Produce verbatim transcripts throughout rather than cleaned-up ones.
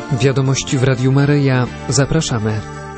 Wiadomości w Radiu Maryja. Zapraszamy.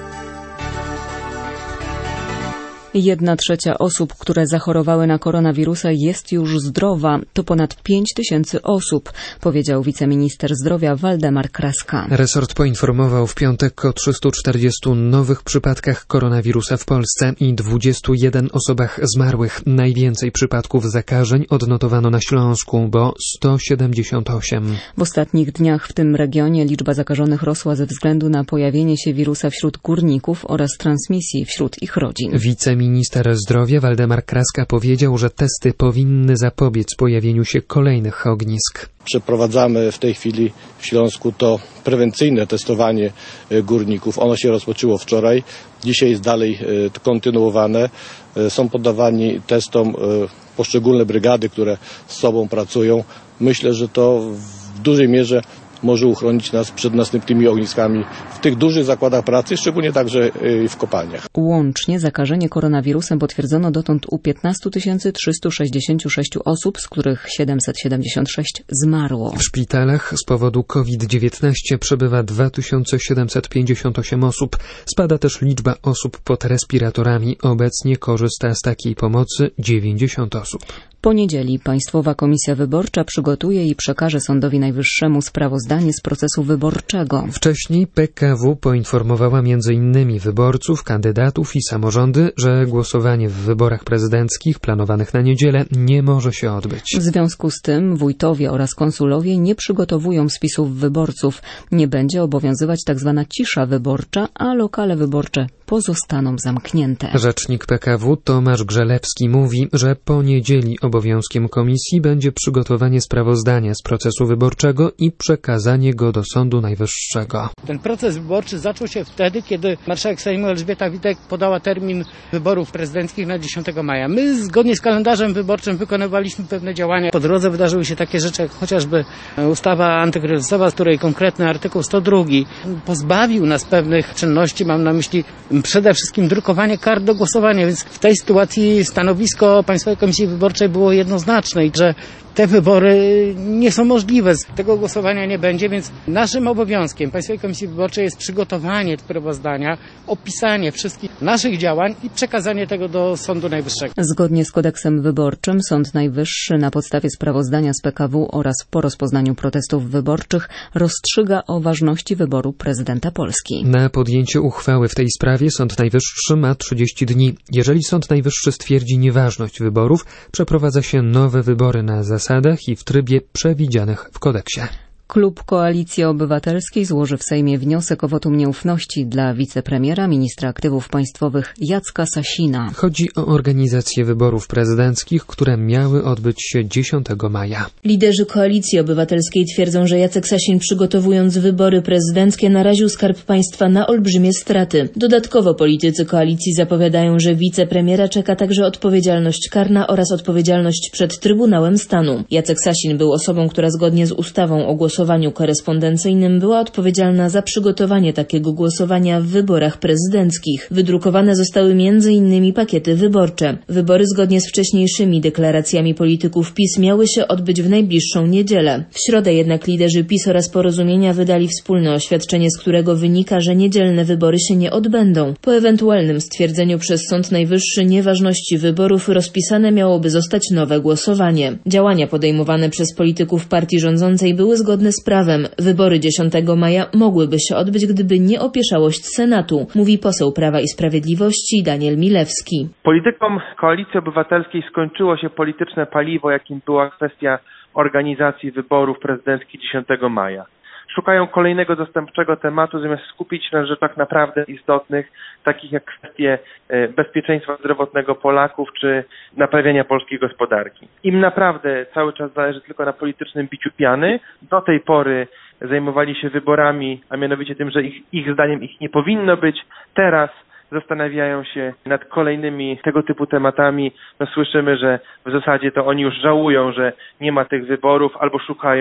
Jedna trzecia osób, które zachorowały na koronawirusa, jest już zdrowa. To ponad pięć tysięcy osób, powiedział wiceminister zdrowia Waldemar Kraska. Resort poinformował w piątek o trzystu czterdziestu nowych przypadkach koronawirusa w Polsce i dwudziestu jeden osobach zmarłych. Najwięcej przypadków zakażeń odnotowano na Śląsku, bo sto siedemdziesiąt osiem. W ostatnich dniach w tym regionie liczba zakażonych rosła ze względu na pojawienie się wirusa wśród górników oraz transmisji wśród ich rodzin. Wiceminister zdrowia Waldemar Kraska powiedział, że testy powinny zapobiec pojawieniu się kolejnych ognisk. Przeprowadzamy w tej chwili w Śląsku to prewencyjne testowanie górników. Ono się rozpoczęło wczoraj. Dzisiaj jest dalej kontynuowane. Są poddawani testom poszczególne brygady, które z sobą pracują. Myślę, że to w dużej mierze może uchronić nas przed następnymi ogniskami w tych dużych zakładach pracy, szczególnie także w kopalniach. Łącznie zakażenie koronawirusem potwierdzono dotąd u piętnaście tysięcy trzysta sześćdziesiąt sześć osób, z których siedemset siedemdziesiąt sześć zmarło. W szpitalach z powodu kowid dziewiętnaście przebywa dwa tysiące siedemset pięćdziesiąt osiem osób. Spada też liczba osób pod respiratorami. Obecnie korzysta z takiej pomocy dziewięćdziesiąt osób. Po niedzieli Państwowa Komisja Wyborcza przygotuje i przekaże Sądowi Najwyższemu sprawozdanie z procesu wyborczego. Wcześniej P K W poinformowała między innymi wyborców, kandydatów i samorządy, że głosowanie w wyborach prezydenckich planowanych na niedzielę nie może się odbyć. W związku z tym wójtowie oraz konsulowie nie przygotowują spisów wyborców. Nie będzie obowiązywać tzw. cisza wyborcza, a lokale wyborcze pozostaną zamknięte. Rzecznik P K W Tomasz Grzelewski mówi, że po niedzieli obowiązkiem komisji będzie przygotowanie sprawozdania z procesu wyborczego i przekazanie go do Sądu Najwyższego. Ten proces wyborczy zaczął się wtedy, kiedy marszałek Sejmu Elżbieta Witek podała termin wyborów prezydenckich na dziesiątego maja. My zgodnie z kalendarzem wyborczym wykonywaliśmy pewne działania. Po drodze wydarzyły się takie rzeczy, jak chociażby ustawa antykryzysowa, z której konkretny artykuł sto dwa pozbawił nas pewnych czynności. Mam na myśli przede wszystkim drukowanie kart do głosowania, więc w tej sytuacji stanowisko Państwowej Komisji Wyborczej było jednoznaczne i że te wybory nie są możliwe. Tego głosowania nie będzie, więc naszym obowiązkiem Państwowej Komisji Wyborczej jest przygotowanie sprawozdania, opisanie wszystkich naszych działań i przekazanie tego do Sądu Najwyższego. Zgodnie z kodeksem wyborczym Sąd Najwyższy na podstawie sprawozdania z P K W oraz po rozpoznaniu protestów wyborczych rozstrzyga o ważności wyboru prezydenta Polski. Na podjęcie uchwały w tej sprawie Sąd Najwyższy ma trzydzieści dni. Jeżeli Sąd Najwyższy stwierdzi nieważność wyborów, przeprowadza się nowe wybory na zasadach i w trybie przewidzianych w kodeksie. Klub Koalicji Obywatelskiej złoży w Sejmie wniosek o wotum nieufności dla wicepremiera, ministra aktywów państwowych Jacka Sasina. Chodzi o organizację wyborów prezydenckich, które miały odbyć się dziesiątego maja. Liderzy Koalicji Obywatelskiej twierdzą, że Jacek Sasin, przygotowując wybory prezydenckie, naraził Skarb Państwa na olbrzymie straty. Dodatkowo politycy koalicji zapowiadają, że wicepremiera czeka także odpowiedzialność karna oraz odpowiedzialność przed Trybunałem Stanu. Jacek Sasin był osobą, która zgodnie z ustawą o głosowaniu korespondencyjnym była odpowiedzialna za przygotowanie takiego głosowania w wyborach prezydenckich. Wydrukowane zostały między innymi pakiety wyborcze. Wybory zgodnie z wcześniejszymi deklaracjami polityków PiS miały się odbyć w najbliższą niedzielę. W środę jednak liderzy PiS oraz Porozumienia wydali wspólne oświadczenie, z którego wynika, że niedzielne wybory się nie odbędą. Po ewentualnym stwierdzeniu przez Sąd Najwyższy nieważności wyborów rozpisane miałoby zostać nowe głosowanie. Działania podejmowane przez polityków partii rządzącej były zgodne z prawem. Wybory dziesiątego maja mogłyby się odbyć, gdyby nie opieszałość Senatu, mówi poseł Prawa i Sprawiedliwości Daniel Milewski. Politykom Koalicji Obywatelskiej skończyło się polityczne paliwo, jakim była kwestia organizacji wyborów prezydenckich dziesiątego maja. Szukają kolejnego zastępczego tematu, zamiast skupić się na rzeczach naprawdę istotnych, takich jak kwestie bezpieczeństwa zdrowotnego Polaków czy naprawiania polskiej gospodarki. Im naprawdę cały czas zależy tylko na politycznym biciu piany. Do tej pory zajmowali się wyborami, a mianowicie tym, że ich, ich zdaniem ich nie powinno być. Teraz zastanawiają się nad kolejnymi tego typu tematami. No, słyszymy, że w zasadzie to oni już żałują, że nie ma tych wyborów albo szukają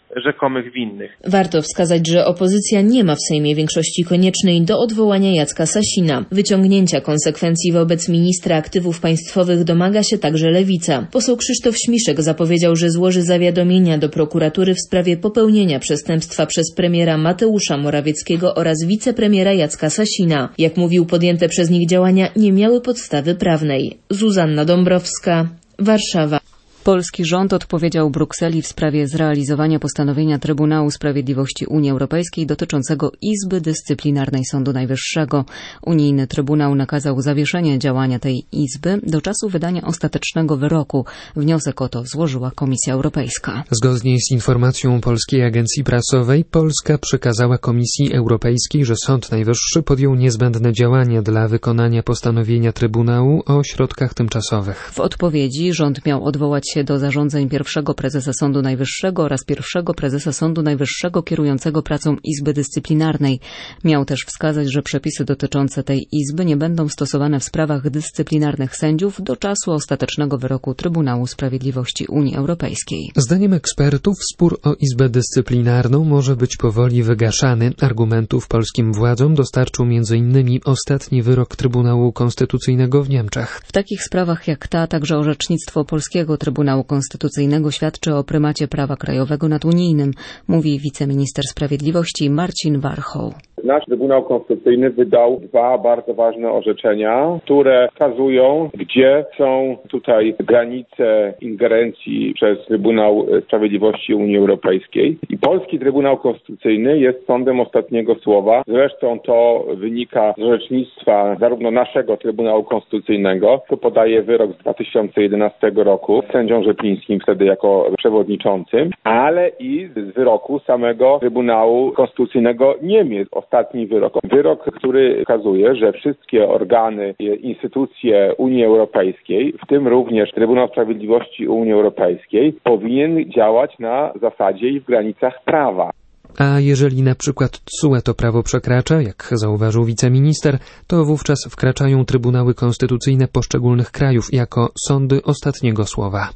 rzekomych winnych. Warto wskazać, że opozycja nie ma w Sejmie większości koniecznej do odwołania Jacka Sasina. Wyciągnięcia konsekwencji wobec ministra aktywów państwowych domaga się także Lewica. Poseł Krzysztof Śmiszek zapowiedział, że złoży zawiadomienia do prokuratury w sprawie popełnienia przestępstwa przez premiera Mateusza Morawieckiego oraz wicepremiera Jacka Sasina. Jak mówił, podjęte przez nich działania nie miały podstawy prawnej. Zuzanna Dąbrowska, Warszawa. Polski rząd odpowiedział Brukseli w sprawie zrealizowania postanowienia Trybunału Sprawiedliwości Unii Europejskiej dotyczącego Izby Dyscyplinarnej Sądu Najwyższego. Unijny Trybunał nakazał zawieszenie działania tej Izby do czasu wydania ostatecznego wyroku. Wniosek o to złożyła Komisja Europejska. Zgodnie z informacją Polskiej Agencji Prasowej, Polska przekazała Komisji Europejskiej, że Sąd Najwyższy podjął niezbędne działania dla wykonania postanowienia Trybunału o środkach tymczasowych. W odpowiedzi rząd miał odwołać się do zarządzeń pierwszego prezesa Sądu Najwyższego oraz pierwszego prezesa Sądu Najwyższego kierującego pracą Izby Dyscyplinarnej. Miał też wskazać, że przepisy dotyczące tej Izby nie będą stosowane w sprawach dyscyplinarnych sędziów do czasu ostatecznego wyroku Trybunału Sprawiedliwości Unii Europejskiej. Zdaniem ekspertów spór o Izbę Dyscyplinarną może być powoli wygaszany. Argumentów polskim władzom dostarczył między innymi ostatni wyrok Trybunału Konstytucyjnego w Niemczech. W takich sprawach jak ta także orzecznictwo polskiego Trybunału Konstytucyjnego świadczy o prymacie prawa krajowego nad unijnym, mówi wiceminister sprawiedliwości Marcin Warchoł. Nasz Trybunał Konstytucyjny wydał dwa bardzo ważne orzeczenia, które wskazują, gdzie są tutaj granice ingerencji przez Trybunał Sprawiedliwości Unii Europejskiej. I polski Trybunał Konstytucyjny jest sądem ostatniego słowa. Zresztą to wynika z orzecznictwa zarówno naszego Trybunału Konstytucyjnego, co podaje wyrok z dwa tysiące jedenastego roku, z sędzią Rzeplińskim wtedy jako przewodniczącym, ale i z wyroku samego Trybunału Konstytucyjnego Niemiec. Ostatni wyrok. Wyrok, który wskazuje, że wszystkie organy, instytucje Unii Europejskiej, w tym również Trybunał Sprawiedliwości Unii Europejskiej, powinien działać na zasadzie i w granicach prawa. A jeżeli na przykład T S U E to prawo przekracza, jak zauważył wiceminister, to wówczas wkraczają trybunały konstytucyjne poszczególnych krajów jako sądy ostatniego słowa.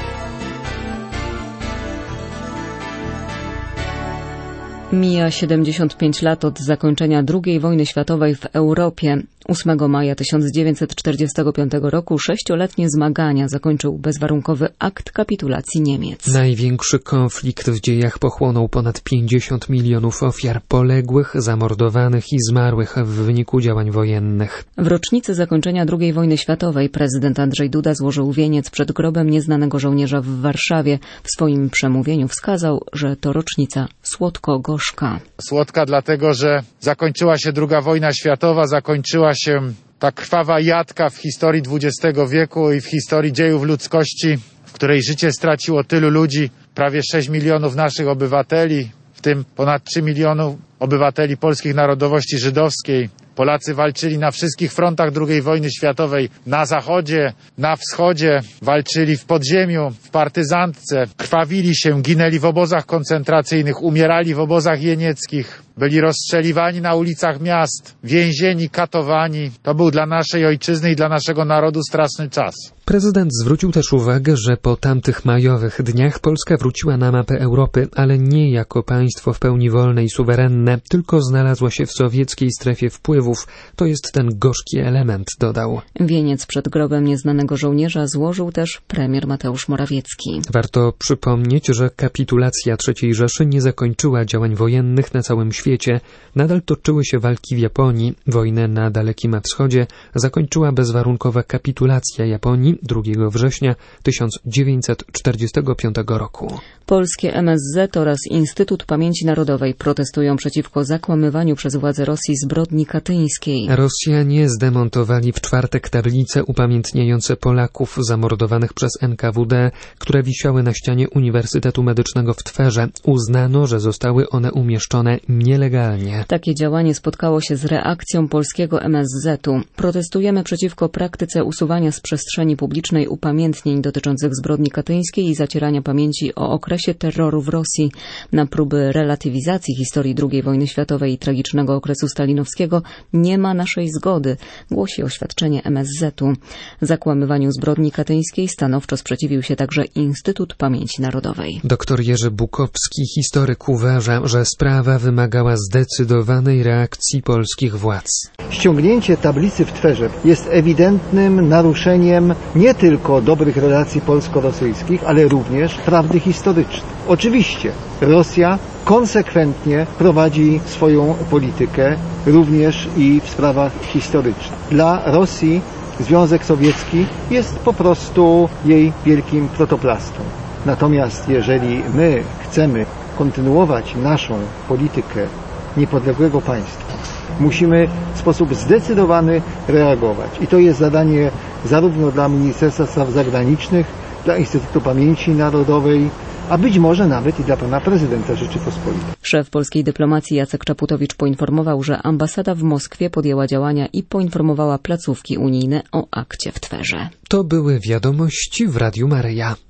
Mija siedemdziesiąt pięć lat od zakończenia drugiej wojny światowej w Europie. ósmego maja tysiąc dziewięćset czterdziestego piątego roku sześcioletnie zmagania zakończył bezwarunkowy akt kapitulacji Niemiec. Największy konflikt w dziejach pochłonął ponad pięćdziesiąt milionów ofiar poległych, zamordowanych i zmarłych w wyniku działań wojennych. W rocznicę zakończenia drugiej wojny światowej prezydent Andrzej Duda złożył wieniec przed grobem nieznanego żołnierza w Warszawie. W swoim przemówieniu wskazał, że to rocznica słodko-gorzka. Słodka dlatego, że zakończyła się druga wojna światowa, zakończyła się ta krwawa jadka w historii dwudziestego wieku i w historii dziejów ludzkości, w której życie straciło tylu ludzi, prawie sześć milionów naszych obywateli, w tym ponad trzy miliony obywateli polskich narodowości żydowskiej. Polacy walczyli na wszystkich frontach drugiej wojny światowej, na zachodzie, na wschodzie, walczyli w podziemiu, w partyzantce, krwawili się, ginęli w obozach koncentracyjnych, umierali w obozach jenieckich, byli rozstrzeliwani na ulicach miast, więzieni, katowani. To był dla naszej ojczyzny i dla naszego narodu straszny czas. Prezydent zwrócił też uwagę, że po tamtych majowych dniach Polska wróciła na mapę Europy, ale nie jako państwo w pełni wolne i suwerenne, tylko znalazła się w sowieckiej strefie wpływów. To jest ten gorzki element, dodał. Wieniec przed grobem nieznanego żołnierza złożył też premier Mateusz Morawiecki. Warto przypomnieć, że kapitulacja trzeciej Rzeszy nie zakończyła działań wojennych na całym świecie. Nadal toczyły się walki w Japonii. Wojnę na Dalekim Wschodzie zakończyła bezwarunkowa kapitulacja Japonii drugiego września tysiąc dziewięćset czterdziestego piątego roku. Polskie M S Z oraz Instytut Pamięci Narodowej protestują przeciwko zakłamywaniu przez władze Rosji zbrodni katyńskiej. Rosjanie zdemontowali w czwartek tablice upamiętniające Polaków zamordowanych przez N K W D, które wisiały na ścianie Uniwersytetu Medycznego w Twerze. Uznano, że zostały one umieszczone nie nielegalnie. Takie działanie spotkało się z reakcją polskiego M S Z u. Protestujemy przeciwko praktyce usuwania z przestrzeni publicznej upamiętnień dotyczących zbrodni katyńskiej i zacierania pamięci o okresie terroru w Rosji. Na próby relatywizacji historii drugiej wojny światowej i tragicznego okresu stalinowskiego nie ma naszej zgody, głosi oświadczenie M S Z u. Zakłamywaniu zbrodni katyńskiej stanowczo sprzeciwił się także Instytut Pamięci Narodowej. Doktor Jerzy Bukowski, historyk, uważa, że sprawa wymagała zdecydowanej reakcji polskich władz. Ściągnięcie tablicy w Twerze jest ewidentnym naruszeniem nie tylko dobrych relacji polsko-rosyjskich, ale również prawdy historycznej. Oczywiście Rosja konsekwentnie prowadzi swoją politykę również i w sprawach historycznych. Dla Rosji Związek Sowiecki jest po prostu jej wielkim protoplastem. Natomiast jeżeli my chcemy kontynuować naszą politykę niepodległego państwa, musimy w sposób zdecydowany reagować. I to jest zadanie zarówno dla Ministerstwa Spraw Zagranicznych, dla Instytutu Pamięci Narodowej, a być może nawet i dla pana prezydenta Rzeczypospolitej. Szef polskiej dyplomacji Jacek Czaputowicz poinformował, że ambasada w Moskwie podjęła działania i poinformowała placówki unijne o akcie w Twerze. To były wiadomości w Radiu Maryja.